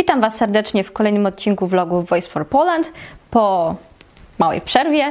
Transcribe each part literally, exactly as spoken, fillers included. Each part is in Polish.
Witam Was serdecznie w kolejnym odcinku vlogu Voice for Poland. Po małej przerwie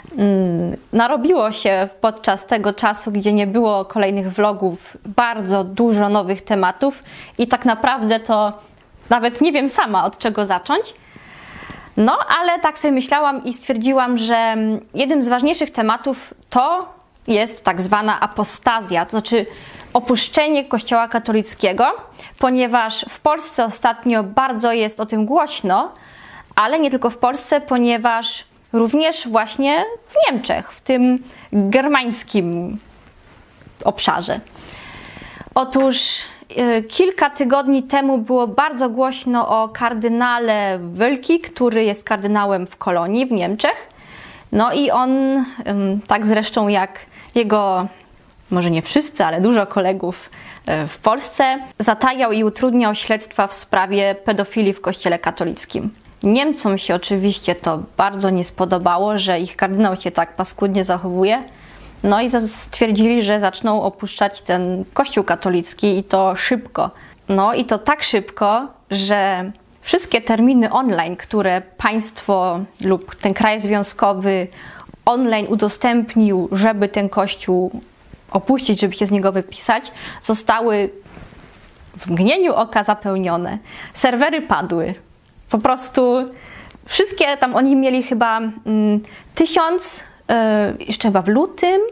narobiło się podczas tego czasu, gdzie nie było kolejnych vlogów, bardzo dużo nowych tematów i tak naprawdę to nawet nie wiem sama, od czego zacząć. No, ale tak sobie myślałam i stwierdziłam, że jednym z ważniejszych tematów to jest tak zwana apostazja, to znaczy opuszczenie Kościoła katolickiego, ponieważ w Polsce ostatnio bardzo jest o tym głośno, ale nie tylko w Polsce, ponieważ również właśnie w Niemczech, w tym germańskim obszarze. Otóż yy, kilka tygodni temu było bardzo głośno o kardynale Wölki, który jest kardynałem w Kolonii w Niemczech. No i on, yy, tak zresztą jak jego, może nie wszyscy, ale dużo kolegów yy, w Polsce, zatajał i utrudniał śledztwa w sprawie pedofilii w Kościele katolickim. Niemcom się oczywiście to bardzo nie spodobało, że ich kardynał się tak paskudnie zachowuje. No i stwierdzili, że zaczną opuszczać ten Kościół katolicki i to szybko. No i to tak szybko, że wszystkie terminy online, które państwo lub ten kraj związkowy online udostępnił, żeby ten Kościół opuścić, żeby się z niego wypisać, zostały w mgnieniu oka zapełnione. Serwery padły. Po prostu wszystkie tam oni mieli chyba mm, tysiąc, yy, jeszcze chyba w lutym,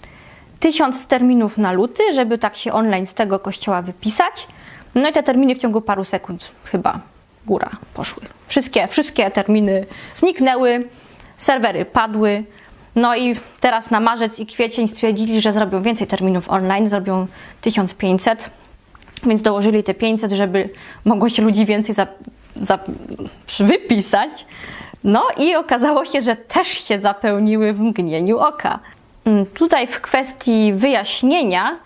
tysiąc terminów na luty, żeby tak się online z tego kościoła wypisać. No i te terminy w ciągu paru sekund chyba góra poszły. Wszystkie, wszystkie terminy zniknęły, serwery padły. No i teraz na marzec i kwiecień stwierdzili, że zrobią więcej terminów online, zrobią tysiąc pięćset, więc dołożyli te pięćset, żeby mogło się ludzi więcej za Za, wypisać. No i okazało się, że też się zapełniły w mgnieniu oka. Tutaj w kwestii wyjaśnienia,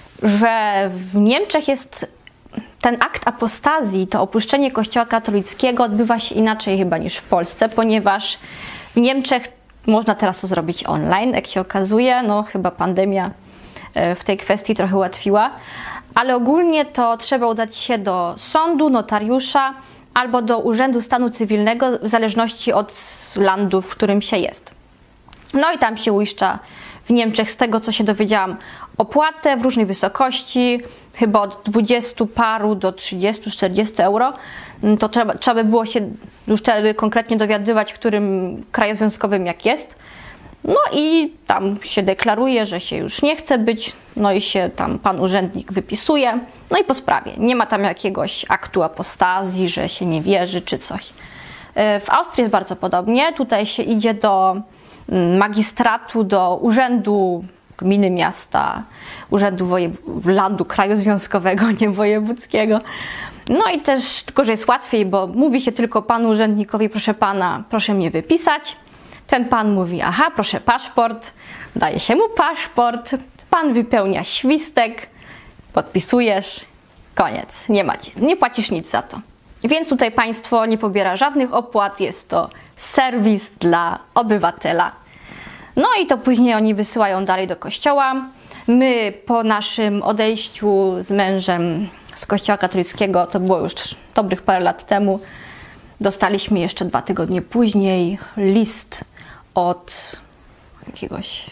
że w Niemczech jest ten akt apostazji, to opuszczenie Kościoła katolickiego odbywa się inaczej chyba niż w Polsce, ponieważ w Niemczech można teraz to zrobić online, jak się okazuje. No chyba pandemia w tej kwestii trochę ułatwiła, ale ogólnie to trzeba udać się do sądu, notariusza, albo do Urzędu Stanu Cywilnego, w zależności od landu, w którym się jest. No i tam się uiszcza w Niemczech, z tego co się dowiedziałam, opłatę w różnej wysokości, chyba od dwudziestu paru do trzydziestu czterdziestu euro. To trzeba, trzeba by było się już wtedy konkretnie dowiadywać, w którym kraju związkowym jak jest. No i tam się deklaruje, że się już nie chce być, no i się tam pan urzędnik wypisuje, no i po sprawie. Nie ma tam jakiegoś aktu apostazji, że się nie wierzy czy coś. W Austrii jest bardzo podobnie. Tutaj się idzie do magistratu, do urzędu gminy, miasta, urzędu wojew- landu, kraju związkowego, nie wojewódzkiego. No i też, tylko że jest łatwiej, bo mówi się tylko panu urzędnikowi, proszę pana, proszę mnie wypisać. Ten pan mówi, aha, proszę paszport, daje się mu paszport, pan wypełnia świstek, podpisujesz, koniec, nie macie, nie płacisz nic za to. Więc tutaj państwo nie pobiera żadnych opłat, jest to serwis dla obywatela. No i to później oni wysyłają dalej do kościoła. My po naszym odejściu z mężem z Kościoła katolickiego, to było już dobrych parę lat temu, dostaliśmy jeszcze dwa tygodnie później list od jakiegoś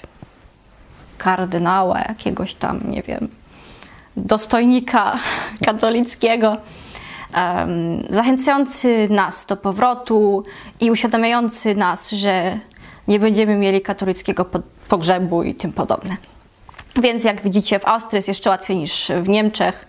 kardynała, jakiegoś tam, nie wiem, dostojnika katolickiego, um, zachęcający nas do powrotu i uświadamiający nas, że nie będziemy mieli katolickiego pogrzebu i tym podobne. Więc jak widzicie, w Austrii jest jeszcze łatwiej niż w Niemczech.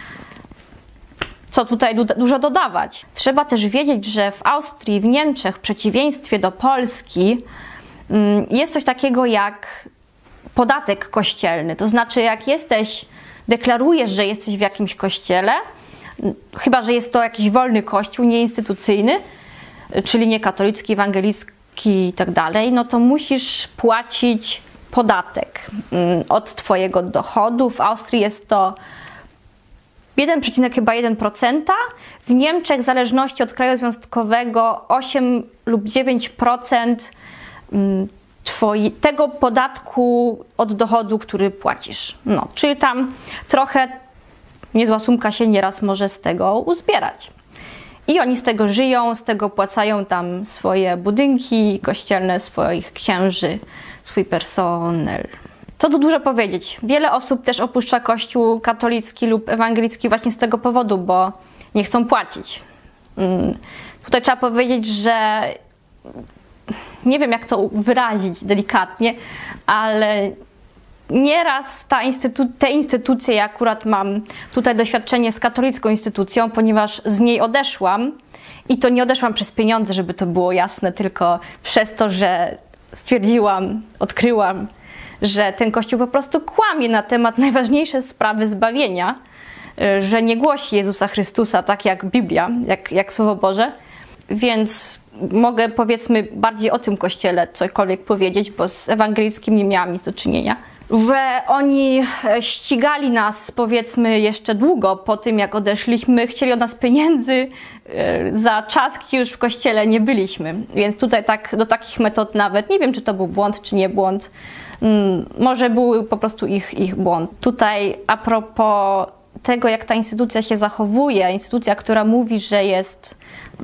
Co tutaj du- dużo dodawać. Trzeba też wiedzieć, że w Austrii, w Niemczech, w przeciwieństwie do Polski, jest coś takiego jak podatek kościelny. To znaczy, jak jesteś, deklarujesz, że jesteś w jakimś kościele, chyba że jest to jakiś wolny kościół, nieinstytucyjny, czyli nie katolicki, ewangelicki i tak dalej, no to musisz płacić podatek od twojego dochodu. W Austrii jest to jeden przecinek jeden procent, w Niemczech w zależności od kraju związkowego osiem lub dziewięć procent twoi, tego podatku od dochodu, który płacisz. No, czyli tam trochę niezła sumka się nieraz może z tego uzbierać. I oni z tego żyją, z tego płacają tam swoje budynki kościelne, swoich księży, swój personel. Co tu dużo powiedzieć. Wiele osób też opuszcza kościół katolicki lub ewangelicki właśnie z tego powodu, bo nie chcą płacić. Tutaj trzeba powiedzieć, że nie wiem, jak to wyrazić delikatnie, ale nieraz ta instytu te instytucje, ja akurat mam tutaj doświadczenie z katolicką instytucją, ponieważ z niej odeszłam i to nie odeszłam przez pieniądze, żeby to było jasne, tylko przez to, że stwierdziłam, odkryłam, że ten kościół po prostu kłamie na temat najważniejszej sprawy zbawienia, że nie głosi Jezusa Chrystusa tak jak Biblia, jak, jak Słowo Boże. Więc mogę, powiedzmy, bardziej o tym kościele cokolwiek powiedzieć, bo z ewangelickim nie miałam nic do czynienia. Że oni ścigali nas, powiedzmy, jeszcze długo po tym, jak odeszliśmy, chcieli od nas pieniędzy za czas, gdy już w kościele nie byliśmy. Więc tutaj tak, do takich metod nawet, nie wiem, czy to był błąd, czy nie błąd, może był po prostu ich, ich błąd. Tutaj a propos tego, jak ta instytucja się zachowuje, instytucja, która mówi, że jest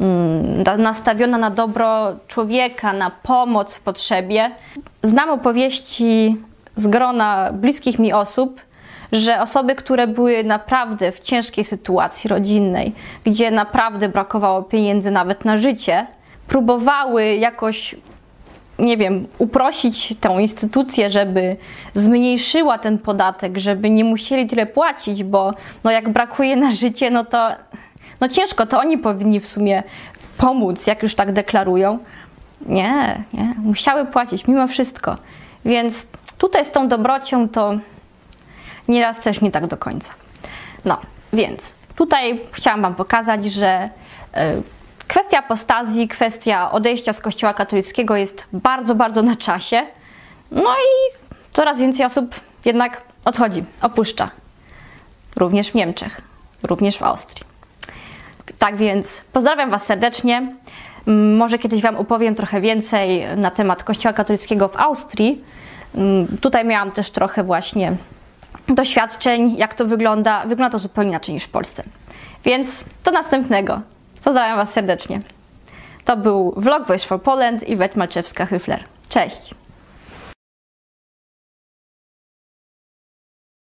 mm, nastawiona na dobro człowieka, na pomoc w potrzebie. Znam opowieści z grona bliskich mi osób, że osoby, które były naprawdę w ciężkiej sytuacji rodzinnej, gdzie naprawdę brakowało pieniędzy nawet na życie, próbowały jakoś, nie wiem, uprosić tę instytucję, żeby zmniejszyła ten podatek, żeby nie musieli tyle płacić, bo no jak brakuje na życie, no to no ciężko, to oni powinni w sumie pomóc, jak już tak deklarują. Nie, nie, musiały płacić mimo wszystko. Więc tutaj z tą dobrocią to nieraz też nie tak do końca. No, więc tutaj chciałam wam pokazać, że yy, kwestia apostazji, kwestia odejścia z Kościoła katolickiego jest bardzo, bardzo na czasie. No i coraz więcej osób jednak odchodzi, opuszcza. Również w Niemczech, również w Austrii. Tak więc pozdrawiam was serdecznie. Może kiedyś wam opowiem trochę więcej na temat Kościoła katolickiego w Austrii. Tutaj miałam też trochę właśnie doświadczeń, jak to wygląda. Wygląda to zupełnie inaczej niż w Polsce. Więc do następnego. Pozdrawiam was serdecznie. To był vlog Voice for Poland i Iwet Malczewska-Hyfler. Cześć!